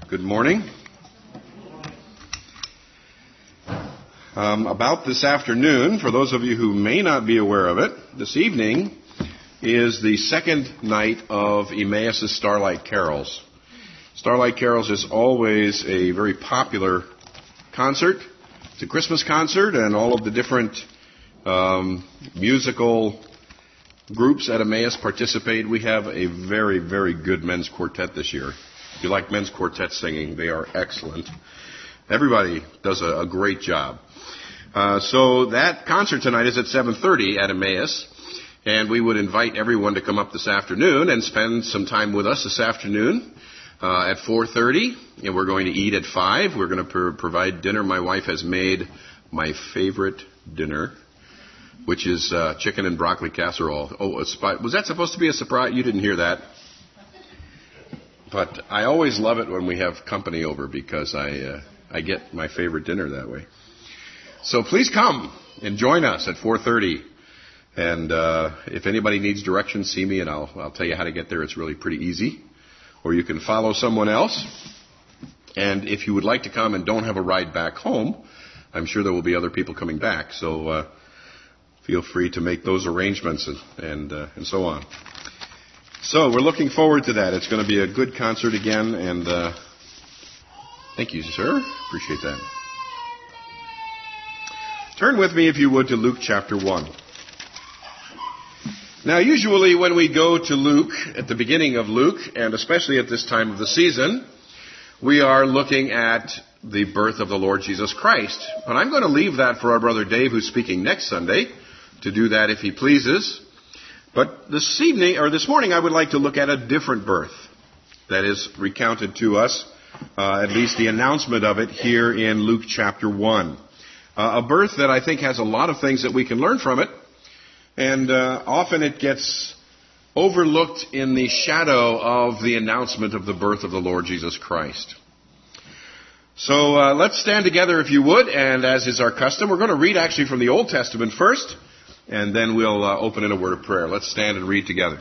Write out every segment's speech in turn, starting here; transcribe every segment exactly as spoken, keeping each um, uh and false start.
Good morning. Um, about this afternoon, for those of you who may not be aware of it, this evening is the second night of Emmaus' Starlight Carols. Starlight Carols is always a very popular concert. It's a Christmas concert, and all of the different um, musical groups at Emmaus participate. We have a very, very good men's quartet this year. If you like men's quartet singing, they are excellent. Everybody does a, a great job. Uh, so that concert tonight is at seven thirty at Emmaus, and we would invite everyone to come up this afternoon and spend some time with us this afternoon uh, at four thirty, and we're going to eat at five. We're going to pr- provide dinner. My wife has made my favorite dinner, which is uh, chicken and broccoli casserole. Oh, a spi- was that supposed to be a surprise? You didn't hear that. But I always love it when we have company over because I uh, I get my favorite dinner that way. So please come and join us at four thirty. And uh, if anybody needs directions, see me and I'll I'll tell you how to get there. It's really pretty easy. Or you can follow someone else. And if you would like to come and don't have a ride back home, I'm sure there will be other people coming back. So uh, feel free to make those arrangements and and, uh, and so on. So we're looking forward to that. It's going to be a good concert again, and uh, thank you, sir. Appreciate that. Turn with me, if you would, to Luke chapter one. Now, usually when we go to Luke, at the beginning of Luke, and especially at this time of the season, we are looking at the birth of the Lord Jesus Christ. But I'm going to leave that for our brother Dave, who's speaking next Sunday, to do that if he pleases. But this evening, or this morning, I would like to look at a different birth that is recounted to us, uh, at least the announcement of it here in Luke chapter one. Uh, a birth that I think has a lot of things that we can learn from it, and uh, often it gets overlooked in the shadow of the announcement of the birth of the Lord Jesus Christ. So uh, let's stand together if you would, and as is our custom, we're going to read actually from the Old Testament first, and then we'll uh, open in a word of prayer. Let's stand and read together.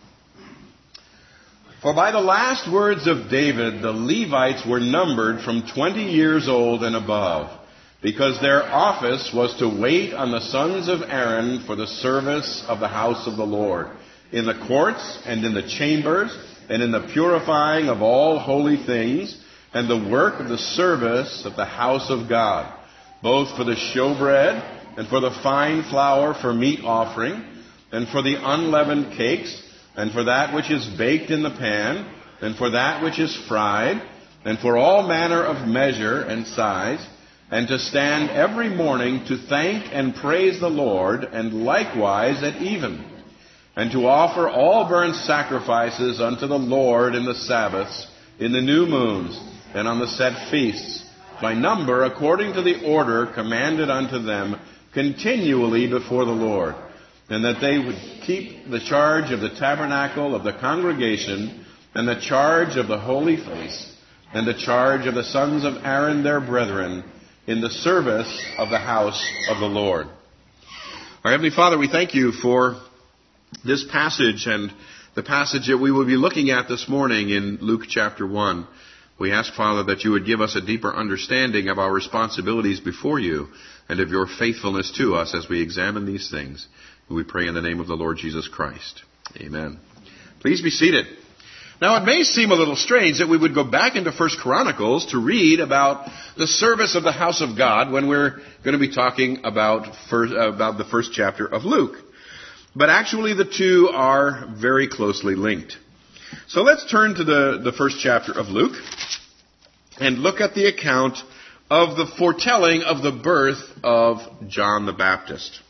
For by the last words of David, the Levites were numbered from twenty years old and above, because their office was to wait on the sons of Aaron for the service of the house of the Lord, in the courts and in the chambers, and in the purifying of all holy things, and the work of the service of the house of God, both for the showbread and for the fine flour for meat offering, and for the unleavened cakes, and for that which is baked in the pan, and for that which is fried, and for all manner of measure and size, and to stand every morning to thank and praise the Lord, and likewise at even, and to offer all burnt sacrifices unto the Lord in the Sabbaths, in the new moons, and on the set feasts, by number according to the order commanded unto them, continually before the Lord, and that they would keep the charge of the tabernacle of the congregation, and the charge of the holy place, and the charge of the sons of Aaron their brethren, in the service of the house of the Lord. Our Heavenly Father, we thank you for this passage and the passage that we will be looking at this morning in Luke chapter one. We ask, Father, that you would give us a deeper understanding of our responsibilities before you and of your faithfulness to us as we examine these things. We pray in the name of the Lord Jesus Christ. Amen. Please be seated. Now, it may seem a little strange that we would go back into First Chronicles to read about the service of the house of God when we're going to be talking about, first, about the first chapter of Luke. But actually, the two are very closely linked. So let's turn to the, the first chapter of Luke and look at the account of the foretelling of the birth of John the Baptist.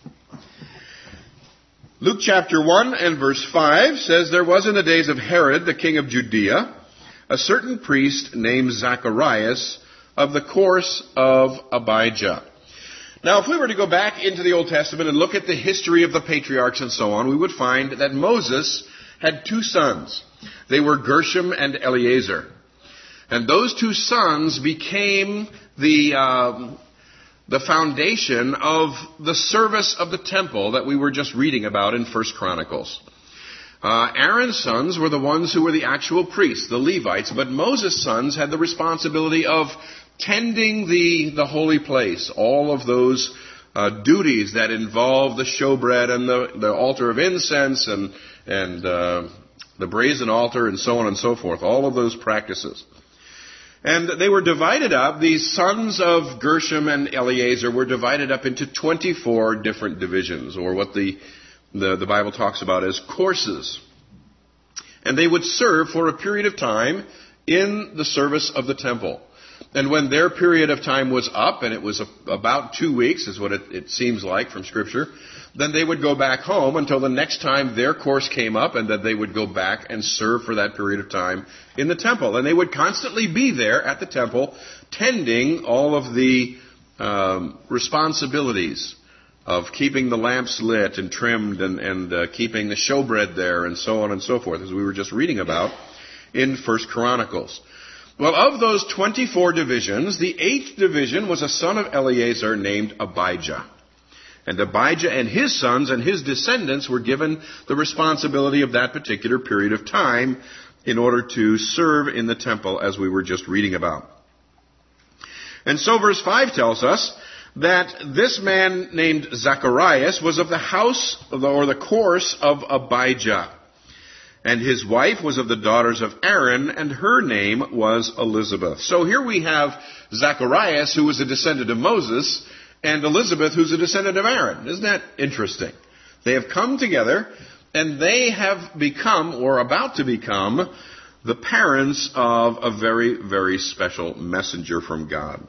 Luke chapter one and verse five says, There was in the days of Herod, the king of Judea, a certain priest named Zacharias of the course of Abijah. Now, if we were to go back into the Old Testament and look at the history of the patriarchs and so on, we would find that Moses had two sons. They were Gershom and Eleazar. And those two sons became the um, the foundation of the service of the temple that we were just reading about in First Chronicles. Uh, Aaron's sons were the ones who were the actual priests, the Levites, but Moses' sons had the responsibility of tending the, the holy place, all of those uh, duties that involve the showbread and the, the altar of incense and, and uh, the brazen altar and so on and so forth, all of those practices. And they were divided up, these sons of Gershom and Eleazar were divided up into twenty-four different divisions, or what the The, the Bible talks about as courses. And they would serve for a period of time in the service of the temple. And when their period of time was up, and it was a, about two weeks, is what it, it seems like from Scripture, then they would go back home until the next time their course came up, and then they would go back and serve for that period of time in the temple. And they would constantly be there at the temple, tending all of the um, responsibilities of keeping the lamps lit and trimmed and, and uh, keeping the showbread there and so on and so forth, as we were just reading about in First Chronicles. Well, of those twenty-four divisions, the eighth division was a son of Eleazar named Abijah. And Abijah and his sons and his descendants were given the responsibility of that particular period of time in order to serve in the temple, as we were just reading about. And so verse five tells us that this man named Zacharias was of the house or the course of Abijah. And his wife was of the daughters of Aaron, and her name was Elizabeth. So here we have Zacharias, who was a descendant of Moses, and Elizabeth, who's a descendant of Aaron. Isn't that interesting? They have come together, and they have become, or about to become, the parents of a very, very special messenger from God.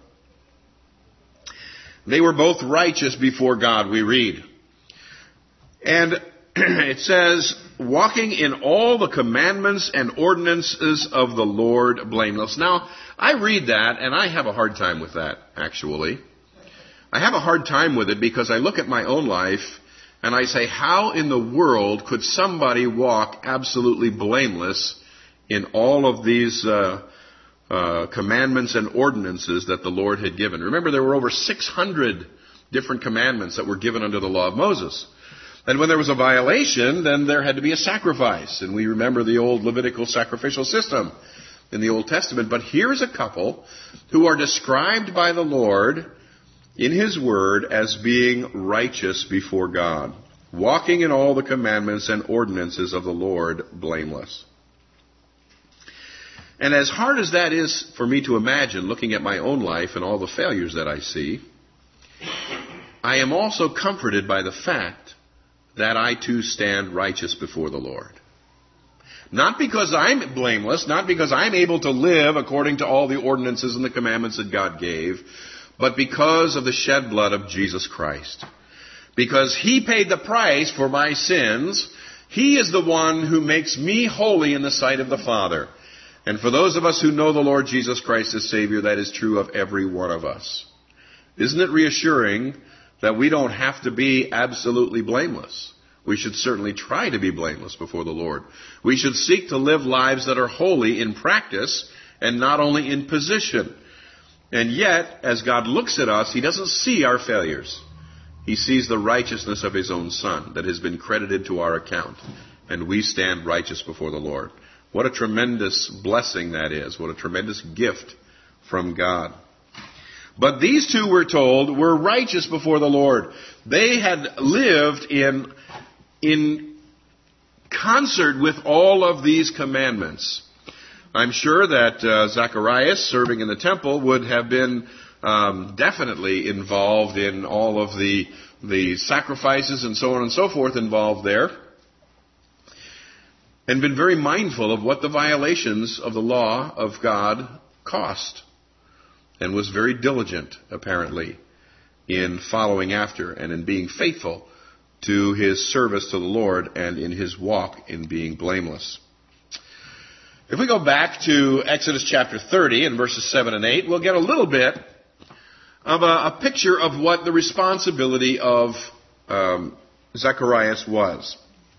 They were both righteous before God, we read. And it says, walking in all the commandments and ordinances of the Lord blameless. Now, I read that, and I have a hard time with that, actually. I have a hard time with it because I look at my own life, and I say, how in the world could somebody walk absolutely blameless in all of these uh Uh, commandments and ordinances that the Lord had given? Remember, there were over six hundred different commandments that were given under the law of Moses. And when there was a violation, then there had to be a sacrifice. And we remember the old Levitical sacrificial system in the Old Testament. But here's a couple who are described by the Lord in His Word as being righteous before God, walking in all the commandments and ordinances of the Lord blameless. And as hard as that is for me to imagine, looking at my own life and all the failures that I see, I am also comforted by the fact that I too stand righteous before the Lord. Not because I'm blameless, not because I'm able to live according to all the ordinances and the commandments that God gave, but because of the shed blood of Jesus Christ. Because He paid the price for my sins, He is the one who makes me holy in the sight of the Father. And for those of us who know the Lord Jesus Christ as Savior, that is true of every one of us. Isn't it reassuring that we don't have to be absolutely blameless? We should certainly try to be blameless before the Lord. We should seek to live lives that are holy in practice and not only in position. And yet, as God looks at us, He doesn't see our failures. He sees the righteousness of His own Son that has been credited to our account. And we stand righteous before the Lord. What a tremendous blessing that is. What a tremendous gift from God. But these two, we're told, were righteous before the Lord. They had lived in, in concert with all of these commandments. I'm sure that uh, Zacharias, serving in the temple, would have been um, definitely involved in all of the, the sacrifices and so on and so forth involved there, and been very mindful of what the violations of the law of God cost, and was very diligent, apparently, in following after and in being faithful to his service to the Lord and in his walk in being blameless. If we go back to Exodus chapter thirty and verses seven and eight, we'll get a little bit of a, a picture of what the responsibility of um, Zacharias was.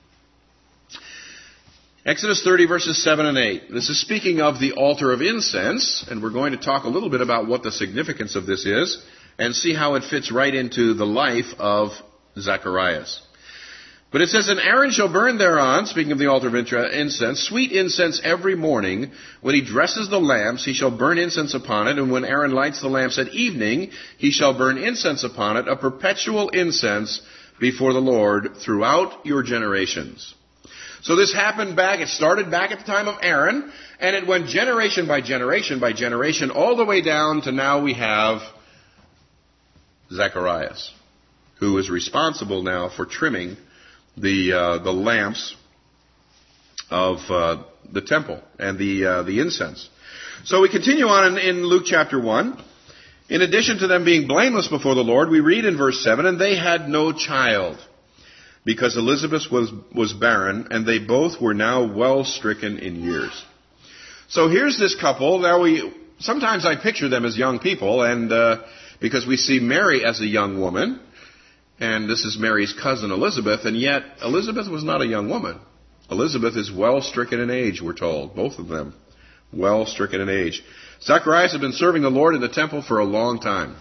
Exodus thirty, verses seven and eight. This is speaking of the altar of incense, and we're going to talk a little bit about what the significance of this is and see how it fits right into the life of Zacharias. But it says, and Aaron shall burn thereon, speaking of the altar of incense, sweet incense every morning. When he dresses the lamps, he shall burn incense upon it. And when Aaron lights the lamps at evening, he shall burn incense upon it, a perpetual incense before the Lord throughout your generations. So this happened back, it started back at the time of Aaron, and it went generation by generation by generation, all the way down to now we have Zacharias, who is responsible now for trimming the uh, the lamps of uh, the temple and the uh, the incense. So we continue on in, in Luke chapter one. In addition to them being blameless before the Lord, we read in verse seven, and they had no child, because Elizabeth was was barren, and they both were now well stricken in years. So here's this couple. Now we sometimes I picture them as young people, and uh, because we see Mary as a young woman. And this is Mary's cousin Elizabeth, and yet Elizabeth was not a young woman. Elizabeth is well stricken in age, we're told, both of them. Well stricken in age. Zacharias had been serving the Lord in the temple for a long time.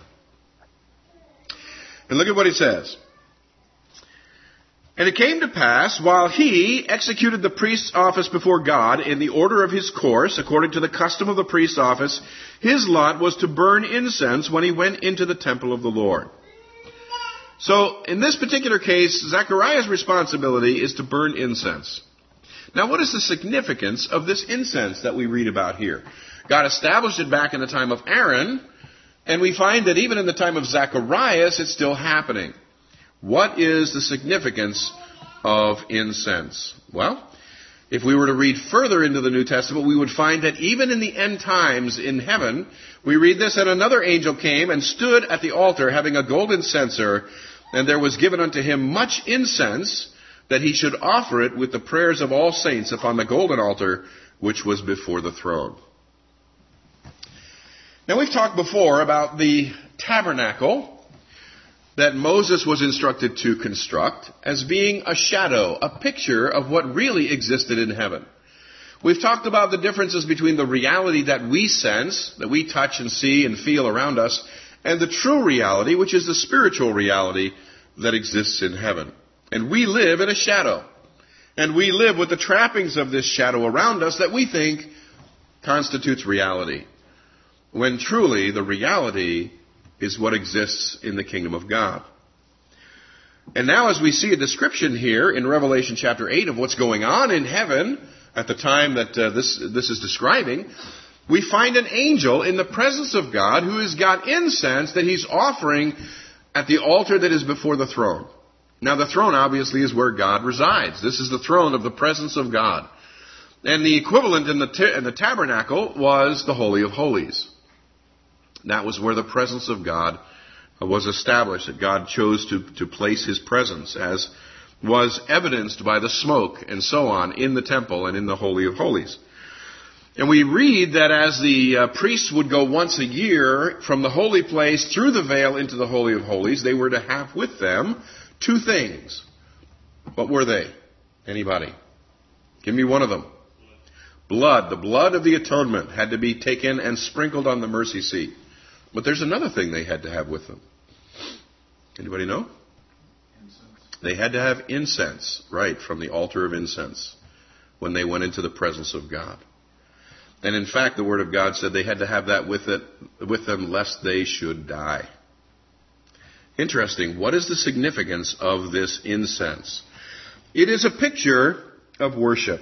And look at what he says. And it came to pass, while he executed the priest's office before God in the order of his course, according to the custom of the priest's office, his lot was to burn incense when he went into the temple of the Lord. So, in this particular case, Zechariah's responsibility is to burn incense. Now, what is the significance of this incense that we read about here? God established it back in the time of Aaron, and we find that even in the time of Zacharias, it's still happening. What is the significance of incense? Well, if we were to read further into the New Testament, we would find that even in the end times in heaven, we read this, and another angel came and stood at the altar having a golden censer, and there was given unto him much incense, that he should offer it with the prayers of all saints upon the golden altar which was before the throne. Now we've talked before about the tabernacle that Moses was instructed to construct as being a shadow, a picture of what really existed in heaven. We've talked about the differences between the reality that we sense, that we touch and see and feel around us, and the true reality, which is the spiritual reality that exists in heaven. And we live in a shadow. And we live with the trappings of this shadow around us that we think constitutes reality. When truly the reality is what exists in the kingdom of God. And now as we see a description here in Revelation chapter eight of what's going on in heaven at the time that uh, this, this is describing, we find an angel in the presence of God who has got incense that he's offering at the altar that is before the throne. Now the throne obviously is where God resides. This is the throne of the presence of God. And the equivalent in the, t- in the tabernacle was the Holy of Holies. That was where the presence of God was established, that God chose to, to place his presence, as was evidenced by the smoke and so on in the temple and in the Holy of Holies. And we read that as the uh, priests would go once a year from the holy place through the veil into the Holy of Holies, they were to have with them two things. What were they? Anybody? Give me one of them. Blood. The blood of the atonement had to be taken and sprinkled on the mercy seat. But there's another thing they had to have with them. Anybody know? Incense. They had to have incense, right, from the altar of incense when they went into the presence of God. And in fact, the Word of God said they had to have that with it, with them lest they should die. Interesting. What is the significance of this incense? It is a picture of worship.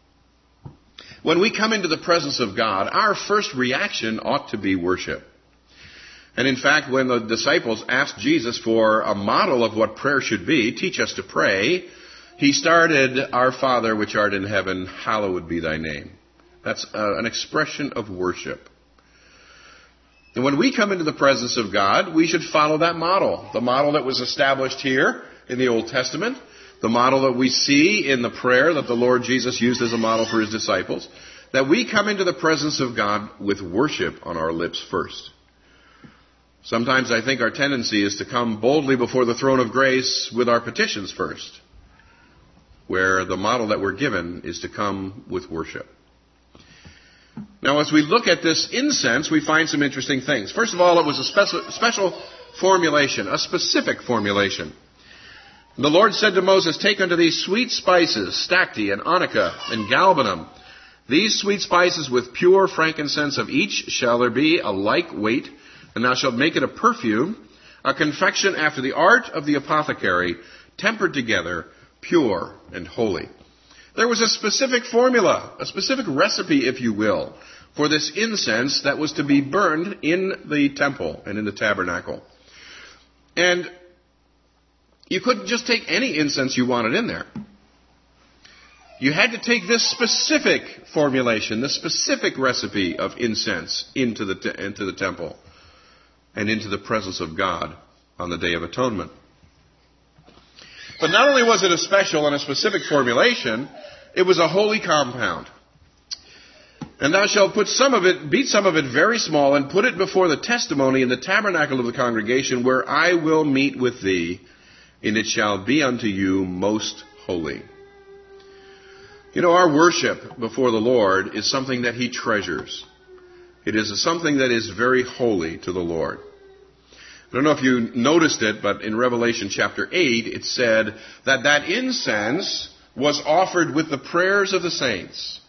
When we come into the presence of God, our first reaction ought to be worship. And in fact, when the disciples asked Jesus for a model of what prayer should be, teach us to pray, he started, Our Father which art in heaven, hallowed be thy name. That's uh, an expression of worship. And when we come into the presence of God, we should follow that model. The model that was established here in the Old Testament. The model that we see in the prayer that the Lord Jesus used as a model for his disciples. That we come into the presence of God with worship on our lips first. Sometimes I think our tendency is to come boldly before the throne of grace with our petitions first. Where the model that we're given is to come with worship. Now, as we look at this incense, we find some interesting things. First of all, it was a special, special formulation, a specific formulation. The Lord said to Moses, take unto thee sweet spices, stacte and onycha and galbanum. These sweet spices with pure frankincense of each shall there be a like weight, and thou shalt make it a perfume, a confection after the art of the apothecary, tempered together, pure and holy. There was a specific formula, a specific recipe, if you will, for this incense that was to be burned in the temple and in the tabernacle. And you couldn't just take any incense you wanted in there. You had to take this specific formulation, this specific recipe of incense into the, te- into the temple and into the presence of God on the Day of Atonement. But not only was it a special and a specific formulation, it was a holy compound. And thou shalt put some of it, beat some of it very small, and put it before the testimony in the tabernacle of the congregation, where I will meet with thee, and it shall be unto you most holy. You know, our worship before the Lord is something that He treasures. It is something that is very holy to the Lord. I don't know if you noticed it, but in Revelation chapter eight, it said that that incense was offered with the prayers of the saints.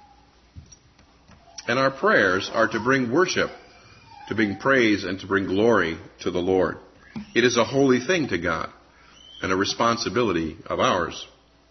And our prayers are to bring worship, to bring praise, and to bring glory to the Lord. It is a holy thing to God and a responsibility of ours.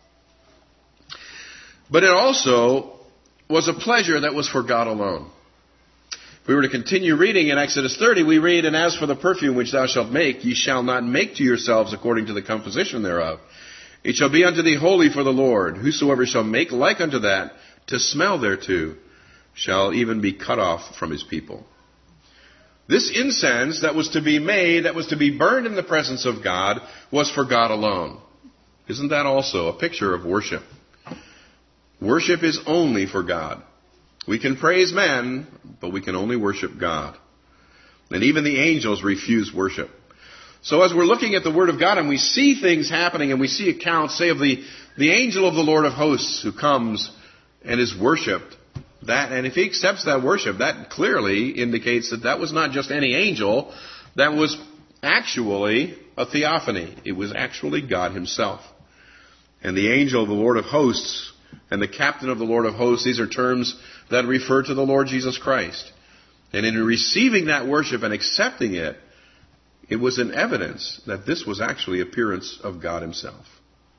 But it also was a pleasure that was for God alone. If we were to continue reading in Exodus thirty, we read, and as for the perfume which thou shalt make, ye shall not make to yourselves according to the composition thereof. It shall be unto thee holy for the Lord. Whosoever shall make like unto that, to smell thereto, shall even be cut off from his people. This incense that was to be made, that was to be burned in the presence of God, was for God alone. Isn't that also a picture of worship? Worship is only for God. We can praise men, but we can only worship God. And even the angels refuse worship. So as we're looking at the Word of God and we see things happening and we see accounts, say, of the, the angel of the Lord of hosts who comes and is worshipped, that, and if he accepts that worship, that clearly indicates that that was not just any angel, that was actually a theophany. It was actually God Himself. And the angel of the Lord of hosts and the captain of the Lord of hosts, these are terms that refer to the Lord Jesus Christ. And in receiving that worship and accepting it, it was an evidence that this was actually appearance of God Himself.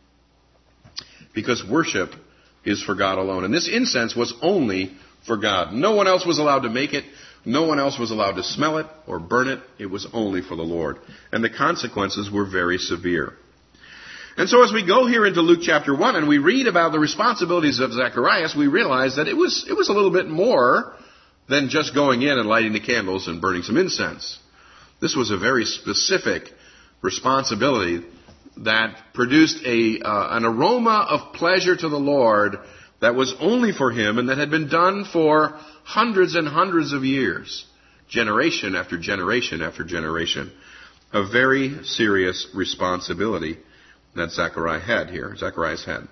Because worship is for God alone. And this incense was only for God. No one else was allowed to make it. No one else was allowed to smell it or burn it. It was only for the Lord. And the consequences were very severe. And so as we go here into Luke chapter one and we read about the responsibilities of Zacharias, we realize that it was, it was a little bit more than just going in and lighting the candles and burning some incense. This was a very specific responsibility that produced a uh, an aroma of pleasure to the Lord that was only for Him and that had been done for hundreds and hundreds of years, generation after generation after generation. A very serious responsibility that Zechariah had here, Zacharias had.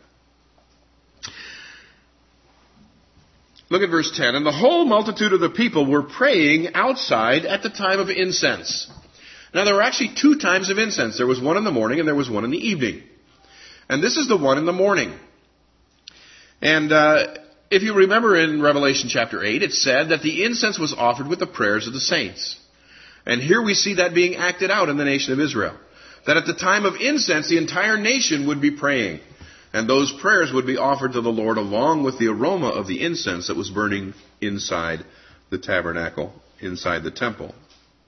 Look at verse ten. And the whole multitude of the people were praying outside at the time of incense. Now, there were actually two times of incense. There was one in the morning and there was one in the evening. And this is the one in the morning. And uh, if you remember in Revelation chapter eight, it said that the incense was offered with the prayers of the saints. And here we see that being acted out in the nation of Israel. That at the time of incense, the entire nation would be praying. And those prayers would be offered to the Lord along with the aroma of the incense that was burning inside the tabernacle, inside the temple.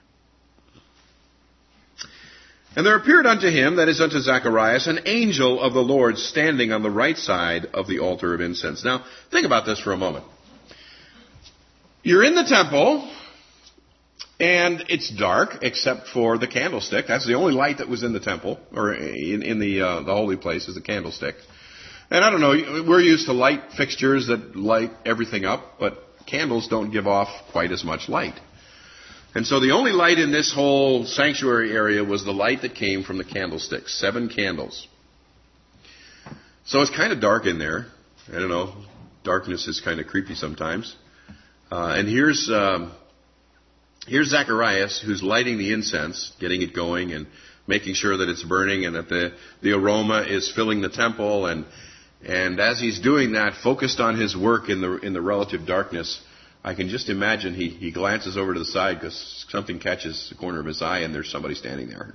And there appeared unto him, that is unto Zacharias, an angel of the Lord standing on the right side of the altar of incense. Now, think about this for a moment. You're in the temple, and it's dark except for the candlestick. That's the only light that was in the temple, or in, in the uh, the holy place is the candlestick. And I don't know, we're used to light fixtures that light everything up, but candles don't give off quite as much light. And so the only light in this whole sanctuary area was the light that came from the candlesticks, seven candles. So it's kind of dark in there. I don't know, darkness is kind of creepy sometimes. Uh, and here's um, here's Zacharias, who's lighting the incense, getting it going and making sure that it's burning and that the, the aroma is filling the temple. And and as he's doing that, focused on his work in the in the relative darkness, I can just imagine he, he glances over to the side because something catches the corner of his eye and there's somebody standing there.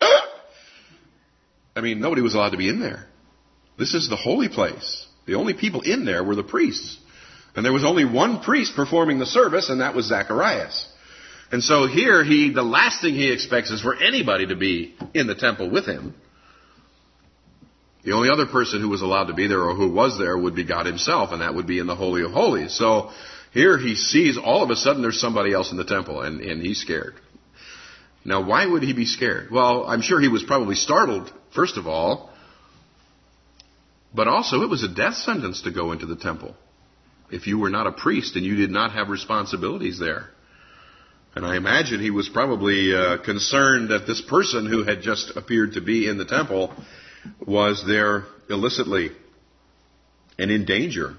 I mean, nobody was allowed to be in there. This is the holy place. The only people in there were the priests. And there was only one priest performing the service, and that was Zacharias. And so here, he the last thing he expects is for anybody to be in the temple with him. The only other person who was allowed to be there or who was there would be God himself, and that would be in the Holy of Holies. So here he sees all of a sudden there's somebody else in the temple, and, and he's scared. Now, why would he be scared? Well, I'm sure he was probably startled, first of all. But also, it was a death sentence to go into the temple if you were not a priest and you did not have responsibilities there. And I imagine he was probably uh, concerned that this person who had just appeared to be in the temple was there illicitly and in danger.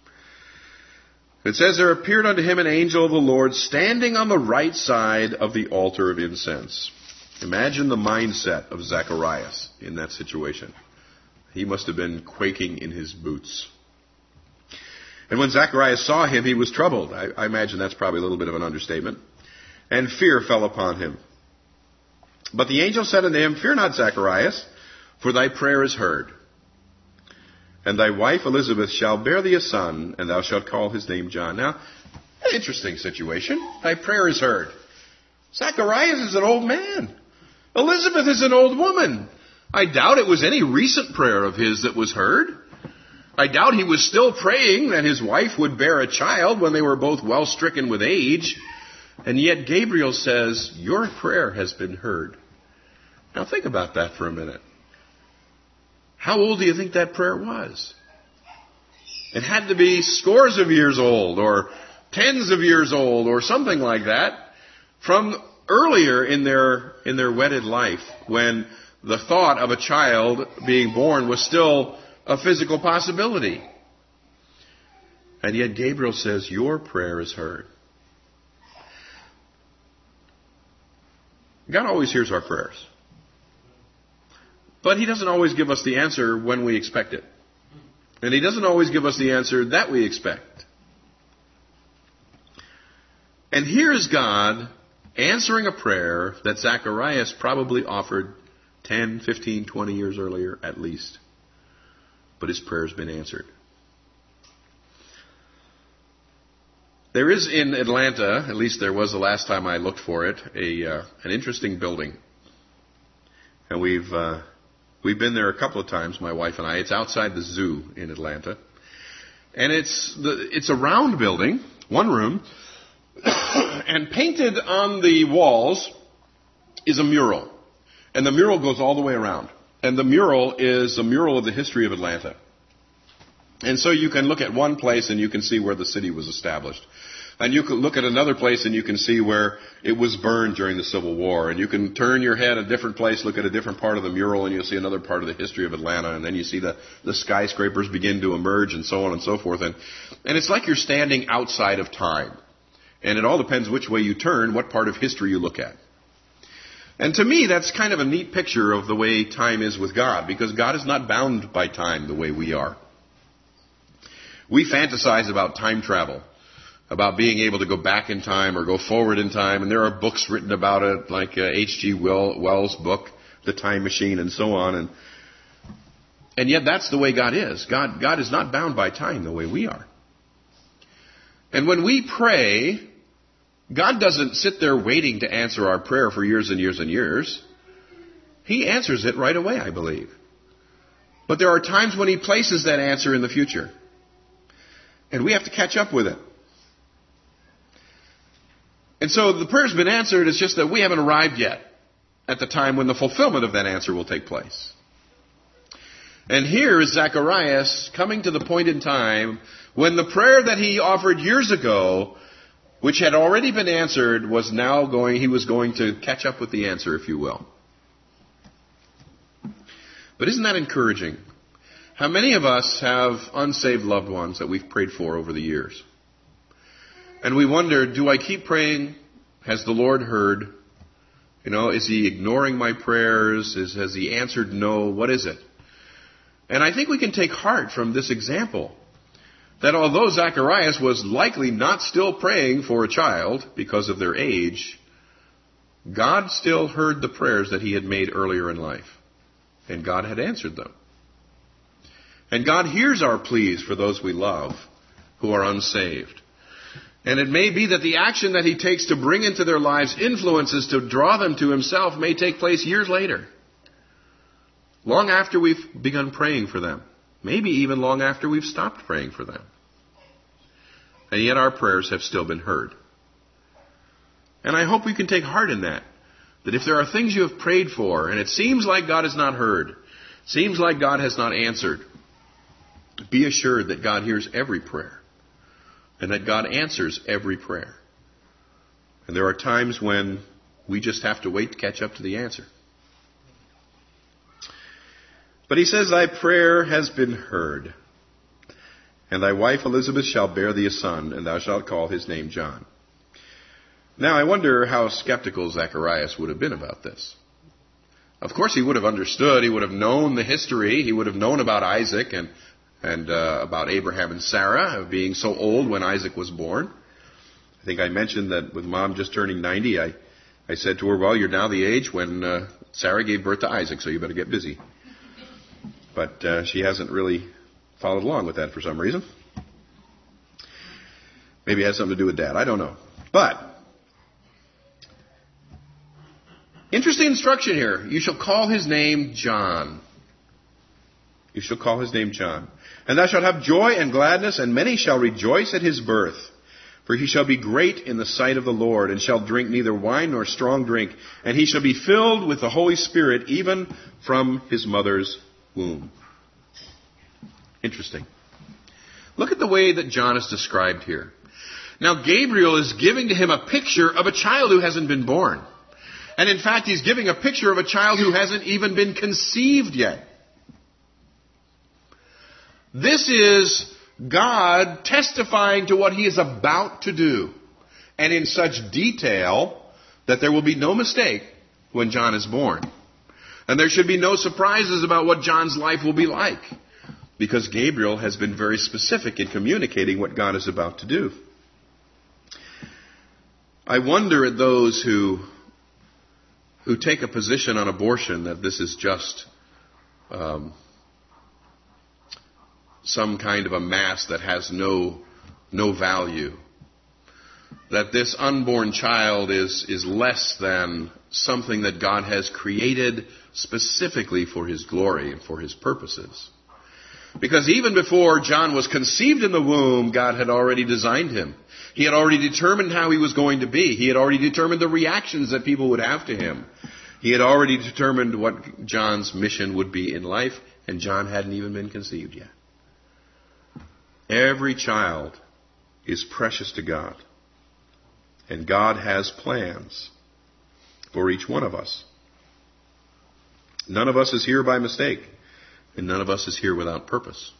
It says, there appeared unto him an angel of the Lord standing on the right side of the altar of incense. Imagine the mindset of Zacharias in that situation. He must have been quaking in his boots. And when Zacharias saw him, he was troubled. I, I imagine that's probably a little bit of an understatement. And fear fell upon him. But the angel said unto him, fear not, Zacharias, for thy prayer is heard. And thy wife Elizabeth shall bear thee a son, and thou shalt call his name John. Now, an interesting situation. Thy prayer is heard. Zacharias is an old man. Elizabeth is an old woman. I doubt it was any recent prayer of his that was heard. I doubt he was still praying that his wife would bear a child when they were both well stricken with age. And yet Gabriel says, your prayer has been heard. Now think about that for a minute. How old do you think that prayer was? It had to be scores of years old or tens of years old or something like that from earlier in their in their wedded life when the thought of a child being born was still a physical possibility. And yet Gabriel says, your prayer is heard. God always hears our prayers. But he doesn't always give us the answer when we expect it. And he doesn't always give us the answer that we expect. And here is God answering a prayer that Zacharias probably offered ten, fifteen, twenty years earlier at least. But his prayer has been answered. There is in Atlanta, at least there was the last time I looked for it, a uh, an interesting building. And we've uh, we've been there a couple of times, my wife and I. It's outside the zoo in Atlanta. And it's the it's a round building, one room, and painted on the walls is a mural. And the mural goes all the way around. And the mural is a mural of the history of Atlanta. And so you can look at one place and you can see where the city was established. And you can look at another place and you can see where it was burned during the Civil War. And you can turn your head a different place, look at a different part of the mural, and you'll see another part of the history of Atlanta. And then you see the, the skyscrapers begin to emerge and so on and so forth. And, and it's like you're standing outside of time. And it all depends which way you turn, what part of history you look at. And to me, that's kind of a neat picture of the way time is with God, because God is not bound by time the way we are. We fantasize about time travel, about being able to go back in time or go forward in time, and there are books written about it, like uh, H G Wells' book, The Time Machine, and so on. And and yet that's the way God is. God, God is not bound by time the way we are. And when we pray, God doesn't sit there waiting to answer our prayer for years and years and years. He answers it right away, I believe. But there are times when he places that answer in the future. And we have to catch up with it. And so the prayer's been answered, it's just that we haven't arrived yet at the time when the fulfillment of that answer will take place. And here is Zacharias coming to the point in time when the prayer that he offered years ago, which had already been answered, was now going, he was going to catch up with the answer, if you will. But isn't that encouraging? How many of us have unsaved loved ones that we've prayed for over the years? And we wonder, do I keep praying? Has the Lord heard? You know, is he ignoring my prayers? Is, has he answered no? What is it? And I think we can take heart from this example that although Zacharias was likely not still praying for a child because of their age, God still heard the prayers that he had made earlier in life. And God had answered them. And God hears our pleas for those we love who are unsaved. And it may be that the action that he takes to bring into their lives influences to draw them to himself may take place years later. Long after we've begun praying for them. Maybe even long after we've stopped praying for them. And yet our prayers have still been heard. And I hope we can take heart in that. That if there are things you have prayed for, and it seems like God has not heard, seems like God has not answered, be assured that God hears every prayer. And that God answers every prayer. And there are times when we just have to wait to catch up to the answer. But he says, thy prayer has been heard. And thy wife Elizabeth shall bear thee a son, and thou shalt call his name John. Now I wonder how skeptical Zacharias would have been about this. Of course he would have understood, he would have known the history, he would have known about Isaac and and uh, about Abraham and Sarah being so old when Isaac was born. I think I mentioned that with Mom just turning ninety, I, I said to her, well, you're now the age when uh, Sarah gave birth to Isaac, so you better get busy. But uh, she hasn't really followed along with that for some reason. Maybe it has something to do with Dad. I don't know. But interesting instruction here. You shall call his name John. You shall call his name John. And thou shalt have joy and gladness, and many shall rejoice at his birth. For he shall be great in the sight of the Lord, and shall drink neither wine nor strong drink. And he shall be filled with the Holy Spirit, even from his mother's womb. Interesting. Look at the way that John is described here. Now Gabriel is giving to him a picture of a child who hasn't been born. And in fact, he's giving a picture of a child who hasn't even been conceived yet. This is God testifying to what he is about to do. And in such detail that there will be no mistake when John is born. And there should be no surprises about what John's life will be like. Because Gabriel has been very specific in communicating what God is about to do. I wonder at those who, who take a position on abortion that this is just um, some kind of a mass that has no no value. That this unborn child is, is less than something that God has created specifically for his glory and for his purposes. Because even before John was conceived in the womb, God had already designed him. He had already determined how he was going to be. He had already determined the reactions that people would have to him. He had already determined what John's mission would be in life, and John hadn't even been conceived yet. Every child is precious to God. And God has plans for each one of us. None of us is here by mistake. And none of us is here without purpose.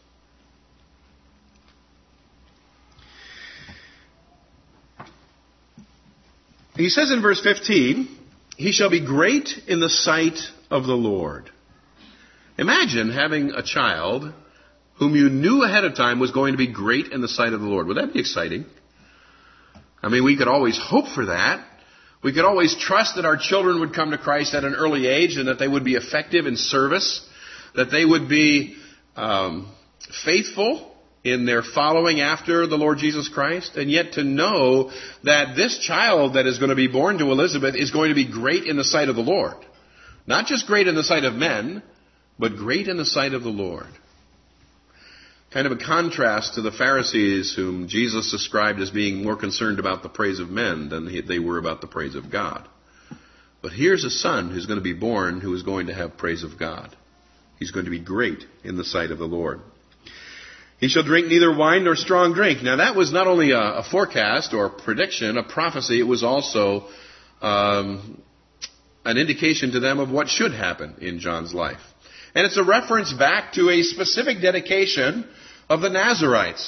He says in verse fifteen, he shall be great in the sight of the Lord. Imagine having a child whom you knew ahead of time was going to be great in the sight of the Lord. Would that be exciting? I mean, we could always hope for that. We could always trust that our children would come to Christ at an early age and that they would be effective in service, that they would be um, faithful in their following after the Lord Jesus Christ. And yet to know that this child that is going to be born to Elizabeth is going to be great in the sight of the Lord. Not just great in the sight of men, but great in the sight of the Lord. Kind of a contrast to the Pharisees whom Jesus described as being more concerned about the praise of men than they were about the praise of God. But here's a son who's going to be born who is going to have praise of God. He's going to be great in the sight of the Lord. He shall drink neither wine nor strong drink. Now that was not only a, a forecast or a prediction, a prophecy, it was also um, an indication to them of what should happen in John's life. And it's a reference back to a specific dedication of the Nazarites.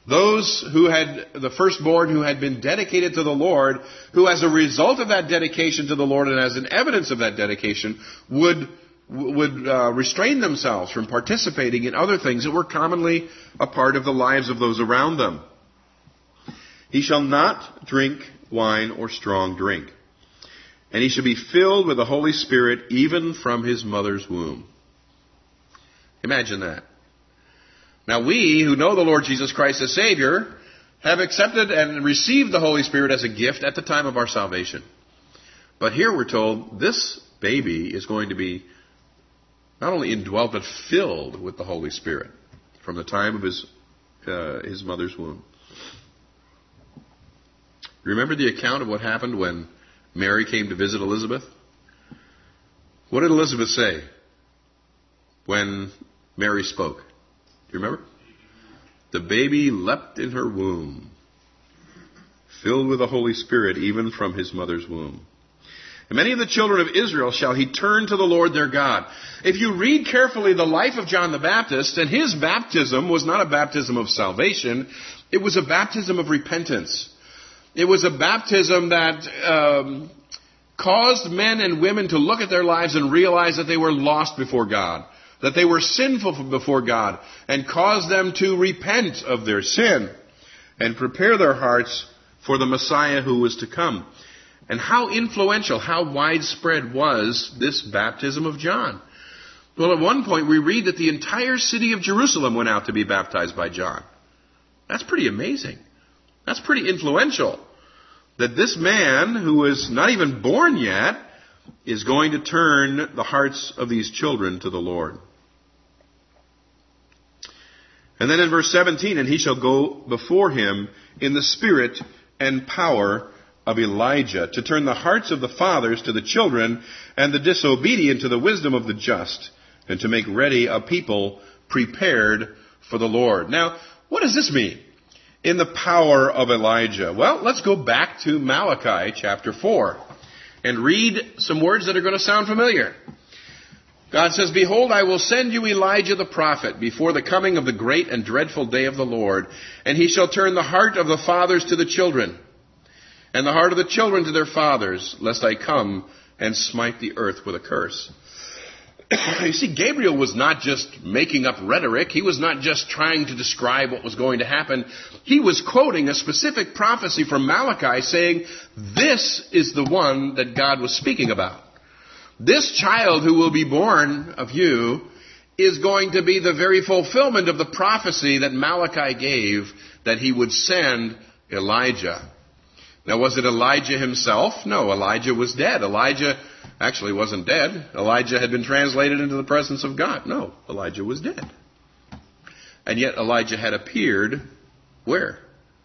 Those who had, the firstborn who had been dedicated to the Lord, who as a result of that dedication to the Lord and as an evidence of that dedication would would uh, restrain themselves from participating in other things that were commonly a part of the lives of those around them. He shall not drink wine or strong drink, and he shall be filled with the Holy Spirit even from his mother's womb. Imagine that. Now we, who know the Lord Jesus Christ as Savior, have accepted and received the Holy Spirit as a gift at the time of our salvation. But here we're told this baby is going to be not only indwelt, but filled with the Holy Spirit from the time of his uh, his mother's womb. Remember the account of what happened when Mary came to visit Elizabeth? What did Elizabeth say when Mary spoke? Do you remember? The baby leapt in her womb, filled with the Holy Spirit even from his mother's womb. And many of the children of Israel shall he turn to the Lord their God. If you read carefully the life of John the Baptist, and his baptism was not a baptism of salvation, it was a baptism of repentance. It was a baptism that um, caused men and women to look at their lives and realize that they were lost before God, that they were sinful before God, and caused them to repent of their sin and prepare their hearts for the Messiah who was to come. And how influential, how widespread was this baptism of John? Well, at one point we read that the entire city of Jerusalem went out to be baptized by John. That's pretty amazing. That's pretty influential. That this man, who is not even born yet, is going to turn the hearts of these children to the Lord. And then in verse seventeen, and he shall go before him in the spirit and power of Elijah, to turn the hearts of the fathers to the children, and the disobedient to the wisdom of the just, and to make ready a people prepared for the Lord. Now, what does this mean? In the power of Elijah. Well, let's go back to Malachi chapter four and read some words that are going to sound familiar. God says, Behold, I will send you Elijah the prophet before the coming of the great and dreadful day of the Lord, and he shall turn the heart of the fathers to the children, and the heart of the children to their fathers, lest I come and smite the earth with a curse. You see, Gabriel was not just making up rhetoric. He was not just trying to describe what was going to happen. He was quoting a specific prophecy from Malachi saying, this is the one that God was speaking about. This child who will be born of you is going to be the very fulfillment of the prophecy that Malachi gave, that he would send Elijah. Now, was it Elijah himself? No, Elijah was dead. Elijah actually wasn't dead. Elijah had been translated into the presence of God. No, Elijah was dead. And yet Elijah had appeared where?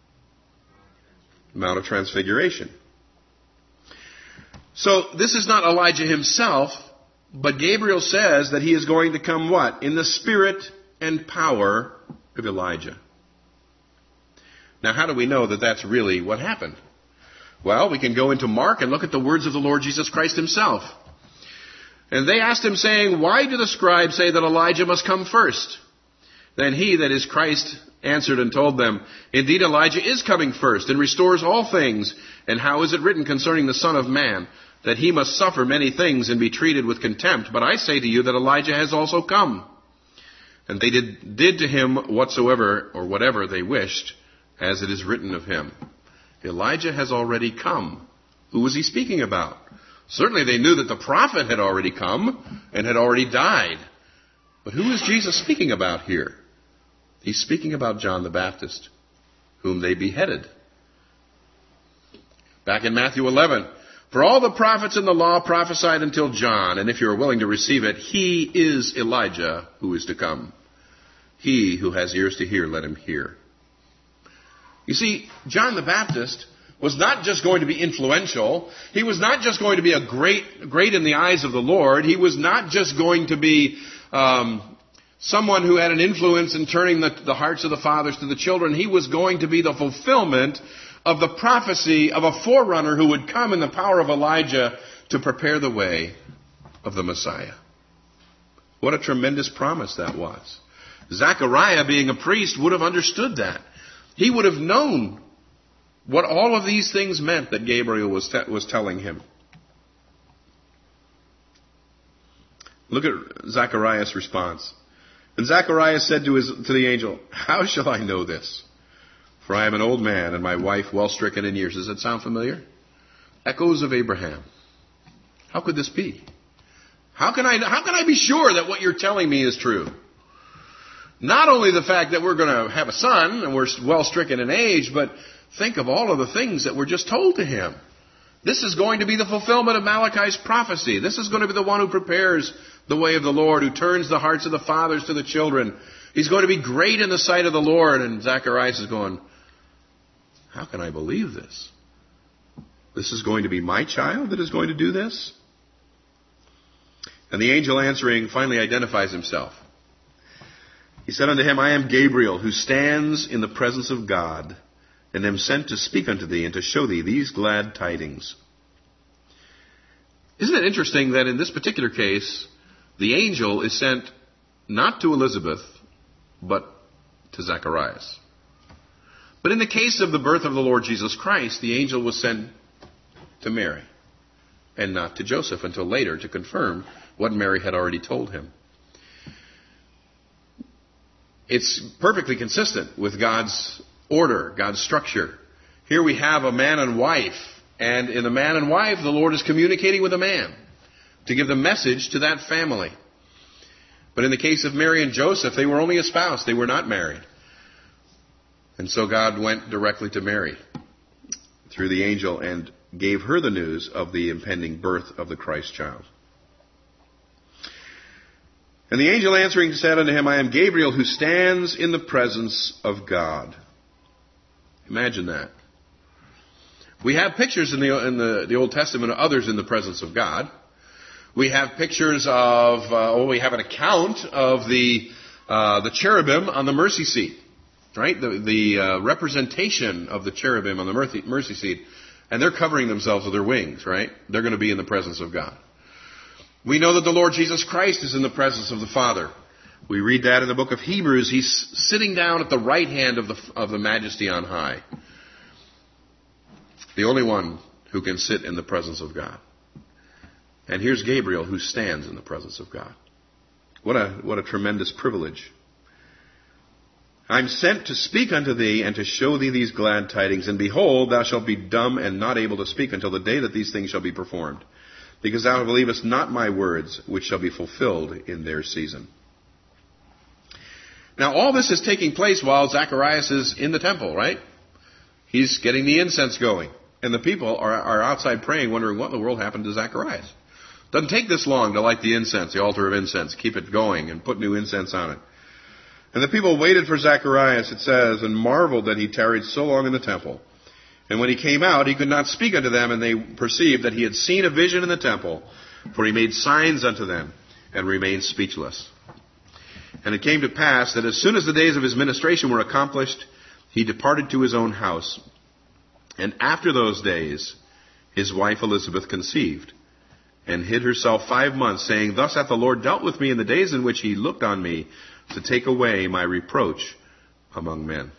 Mount of Transfiguration. So this is not Elijah himself, but Gabriel says that he is going to come what? In the spirit and power of Elijah. Now, how do we know that that's really what happened? Well, we can go into Mark and look at the words of the Lord Jesus Christ himself. And they asked him, saying, Why do the scribes say that Elijah must come first? Then he, that is Christ, answered and told them, Indeed, Elijah is coming first, and restores all things. And how is it written concerning the Son of Man, that he must suffer many things and be treated with contempt? But I say to you that Elijah has also come. And they did, did to him whatsoever or whatever they wished, as it is written of him. Elijah has already come. Who was he speaking about? Certainly they knew that the prophet had already come and had already died. But who is Jesus speaking about here? He's speaking about John the Baptist, whom they beheaded. Back in Matthew eleven, For all the prophets in the law prophesied until John, and if you are willing to receive it, he is Elijah who is to come. He who has ears to hear, let him hear. You see, John the Baptist was not just going to be influential. He was not just going to be a great, great in the eyes of the Lord. He was not just going to be um, someone who had an influence in turning the, the hearts of the fathers to the children. He was going to be the fulfillment of the prophecy of a forerunner who would come in the power of Elijah to prepare the way of the Messiah. What a tremendous promise that was. Zechariah, being a priest, would have understood that. he would have known what all of these things meant that Gabriel was, te- was telling him. Look at Zacharias' response. And Zacharias said to, his, to the angel, "How shall I know this? For I am an old man, and my wife well stricken in years." Does that sound familiar? Echoes of Abraham. How could this be? How can I, how can I be sure that what you're telling me is true? Not only the fact that we're going to have a son, and we're well stricken in age, but think of all of the things that were just told to him. This is going to be the fulfillment of Malachi's prophecy. This is going to be the one who prepares the way of the Lord, who turns the hearts of the fathers to the children. He's going to be great in the sight of the Lord. And Zacharias is going, how can I believe this? This is going to be my child that is going to do this? And the angel answering finally identifies himself. He said unto him, "I am Gabriel, who stands in the presence of God, and am sent to speak unto thee and to show thee these glad tidings." Isn't it interesting that in this particular case, the angel is sent not to Elizabeth, but to Zacharias? But in the case of the birth of the Lord Jesus Christ, the angel was sent to Mary, and not to Joseph until later to confirm what Mary had already told him. It's perfectly consistent with God's order, God's structure. Here we have a man and wife, and in the man and wife, the Lord is communicating with a man to give the message to that family. But in the case of Mary and Joseph, they were only espoused. They were not married. And so God went directly to Mary through the angel and gave her the news of the impending birth of the Christ child. And the angel answering said unto him, "I am Gabriel, who stands in the presence of God." Imagine that. We have pictures in the in the, the Old Testament of others in the presence of God. We have pictures of, uh, well, we have an account of the uh, the cherubim on the mercy seat, right? The the uh, representation of the cherubim on the mercy, mercy seat, and they're covering themselves with their wings, right? They're going to be in the presence of God. We know that the Lord Jesus Christ is in the presence of the Father. We read that in the book of Hebrews. He's sitting down at the right hand of the of the Majesty on high. The only one who can sit in the presence of God. And here's Gabriel, who stands in the presence of God. What a what a tremendous privilege. "I'm sent to speak unto thee and to show thee these glad tidings. And behold, thou shalt be dumb and not able to speak until the day that these things shall be performed. Because thou believest not my words, which shall be fulfilled in their season." Now, all this is taking place while Zacharias is in the temple, right? He's getting the incense going. And the people are, are outside praying, wondering what in the world happened to Zacharias. Doesn't take this long to light the incense, the altar of incense, keep it going and put new incense on it. And the people waited for Zacharias, it says, and marveled that he tarried so long in the temple. And when he came out, he could not speak unto them, and they perceived that he had seen a vision in the temple, for he made signs unto them, and remained speechless. And it came to pass that as soon as the days of his ministration were accomplished, he departed to his own house. And after those days, his wife Elizabeth conceived, and hid herself five months, saying, "Thus hath the Lord dealt with me in the days in which he looked on me, to take away my reproach among men."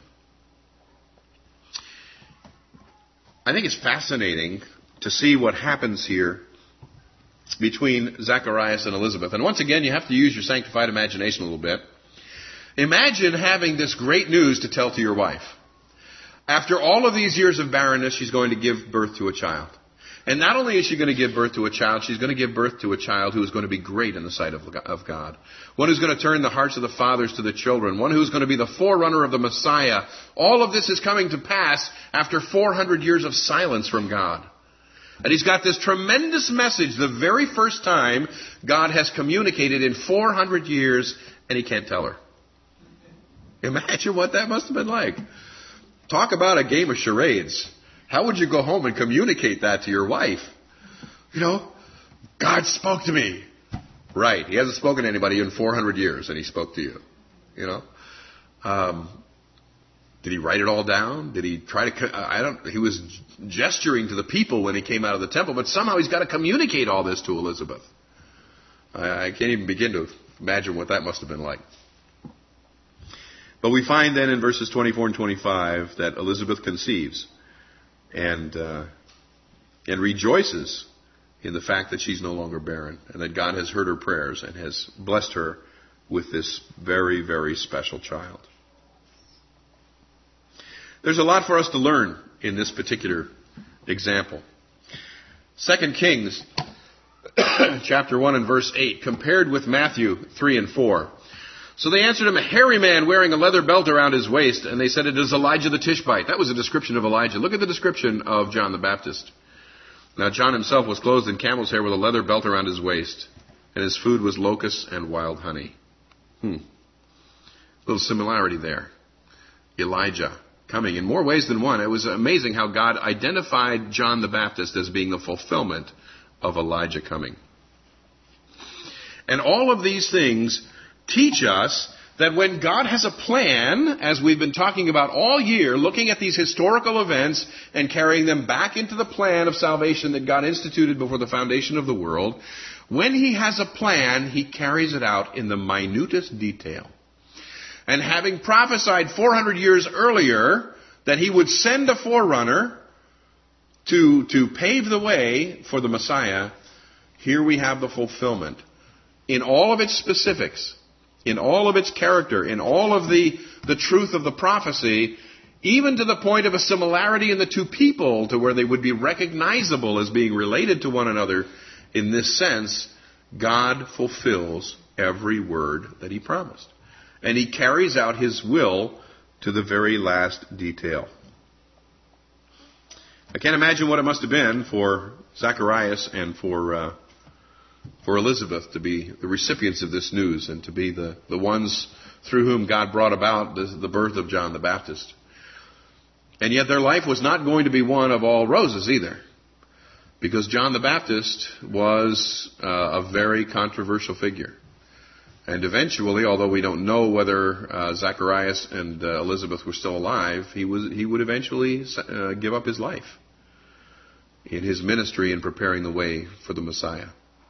I think it's fascinating to see what happens here between Zacharias and Elizabeth. And once again, you have to use your sanctified imagination a little bit. Imagine having this great news to tell to your wife. After all of these years of barrenness, she's going to give birth to a child. And not only is she going to give birth to a child, she's going to give birth to a child who is going to be great in the sight of God. One who's going to turn the hearts of the fathers to the children. One who's going to be the forerunner of the Messiah. All of this is coming to pass after four hundred years of silence from God. And he's got this tremendous message the very first time God has communicated in four hundred years, and he can't tell her. Imagine what that must have been like. Talk about a game of charades. How would you go home and communicate that to your wife? You know, God spoke to me. Right. He hasn't spoken to anybody in four hundred years, and he spoke to you. You know? Um, did he write it all down? Did he try to... I don't... He was gesturing to the people when he came out of the temple, but somehow he's got to communicate all this to Elizabeth. I, I can't even begin to imagine what that must have been like. But we find then in verses twenty-four and twenty-five that Elizabeth conceives and uh, and rejoices in the fact that she's no longer barren and that God has heard her prayers and has blessed her with this very, very special child. There's a lot for us to learn in this particular example. Second Kings chapter one and verse eight, compared with Matthew three and four. So they answered him, a hairy man wearing a leather belt around his waist, and they said, it is Elijah the Tishbite. That was a description of Elijah. Look at the description of John the Baptist. Now John himself was clothed in camel's hair with a leather belt around his waist, and his food was locusts and wild honey. Hmm. A little similarity there. Elijah coming in more ways than one. It was amazing how God identified John the Baptist as being the fulfillment of Elijah coming. And all of these things teach us that when God has a plan, as we've been talking about all year, looking at these historical events and carrying them back into the plan of salvation that God instituted before the foundation of the world, when He has a plan, He carries it out in the minutest detail. And having prophesied four hundred years earlier that He would send a forerunner to, to pave the way for the Messiah, here we have the fulfillment in all of its specifics, in all of its character, in all of the, the truth of the prophecy, even to the point of a similarity in the two people to where they would be recognizable as being related to one another. In this sense, God fulfills every word that He promised. And He carries out His will to the very last detail. I can't imagine what it must have been for Zacharias and for uh, for Elizabeth to be the recipients of this news and to be the, the ones through whom God brought about the, the birth of John the Baptist. And yet their life was not going to be one of all roses either, because John the Baptist was uh, a very controversial figure. And eventually, although we don't know whether uh, Zacharias and uh, Elizabeth were still alive, he was he would eventually uh, give up his life in his ministry in preparing the way for the Messiah.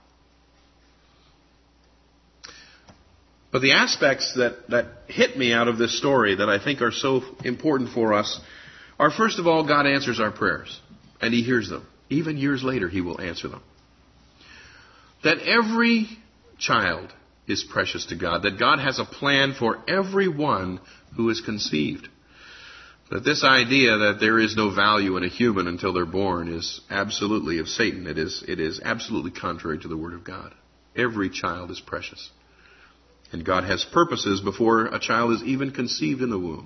But the aspects that, that hit me out of this story that I think are so important for us are, first of all, God answers our prayers, and He hears them. Even years later, He will answer them. That every child is precious to God, that God has a plan for everyone who is conceived. That this idea that there is no value in a human until they're born is absolutely of Satan. It is, it is absolutely contrary to the Word of God. Every child is precious. And God has purposes before a child is even conceived in the womb.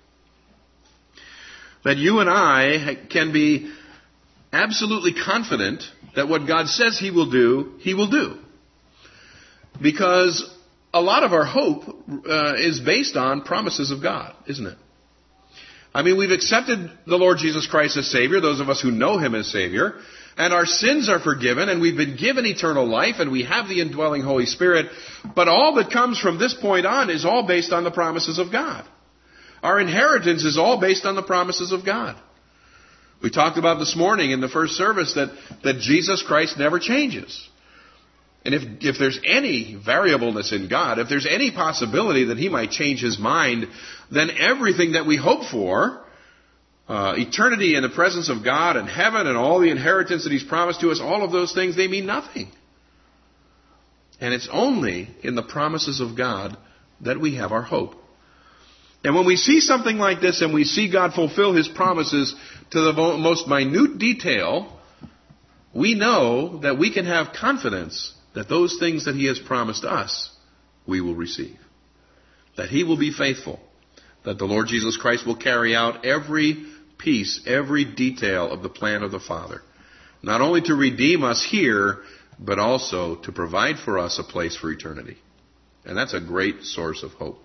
That you and I can be absolutely confident that what God says He will do, He will do. Because a lot of our hope uh, is based on promises of God, isn't it? I mean, we've accepted the Lord Jesus Christ as Savior, those of us who know Him as Savior, and our sins are forgiven, and we've been given eternal life, and we have the indwelling Holy Spirit. But all that comes from this point on is all based on the promises of God. Our inheritance is all based on the promises of God. We talked about this morning in the first service that, that Jesus Christ never changes. And if, if there's any variableness in God, if there's any possibility that He might change His mind, then everything that we hope for, uh, eternity in the presence of God and heaven and all the inheritance that He's promised to us, all of those things, they mean nothing. And it's only in the promises of God that we have our hope. And when we see something like this and we see God fulfill His promises to the most minute detail, we know that we can have confidence that those things that He has promised us, we will receive. That He will be faithful. That the Lord Jesus Christ will carry out every piece, every detail of the plan of the Father. Not only to redeem us here, but also to provide for us a place for eternity. And that's a great source of hope.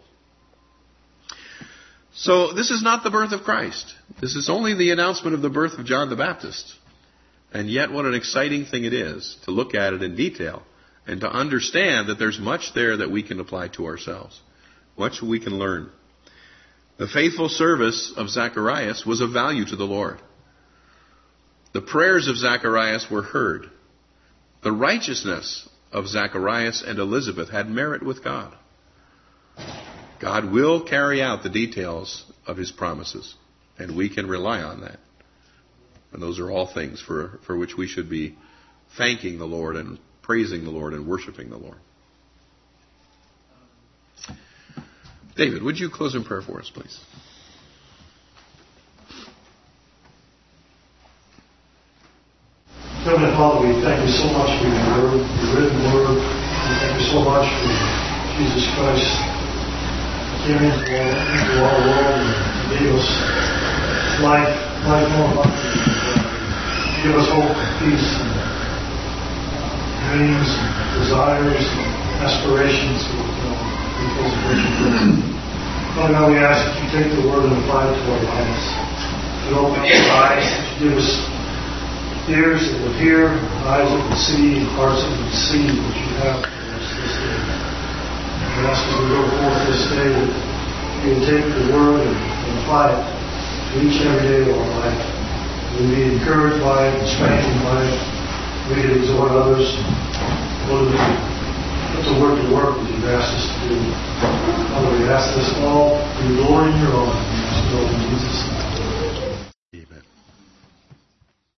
So this is not the birth of Christ. This is only the announcement of the birth of John the Baptist. And yet what an exciting thing it is to look at it in detail and to understand that there's much there that we can apply to ourselves. Much we can learn. The faithful service of Zacharias was of value to the Lord. The prayers of Zacharias were heard. The righteousness of Zacharias and Elizabeth had merit with God. God will carry out the details of His promises, and we can rely on that. And those are all things for, for which we should be thanking the Lord and praising the Lord and worshiping the Lord. David, would you close in prayer for us, please? Heavenly Father, we thank you so much for your word, your written word. We thank you so much for Jesus Christ came into our, into our world and gave us life, life more abundantly. Give us hope and peace and dreams and desires and aspirations because of what you've done. Father, now we ask that you take the word and apply it to our lives. You open up our eyes, that you give us ears that will hear, eyes that will see, and hearts that will see what you have for us this day. We ask as we go forth this day that you will take the word and, and apply it to each and every day of our life. We be encouraged by it and strengthened by it. We can exhort others. Lord, we put the word to work that you've asked us to do. Father, we ask this all for your glory and your honor. In Jesus' name.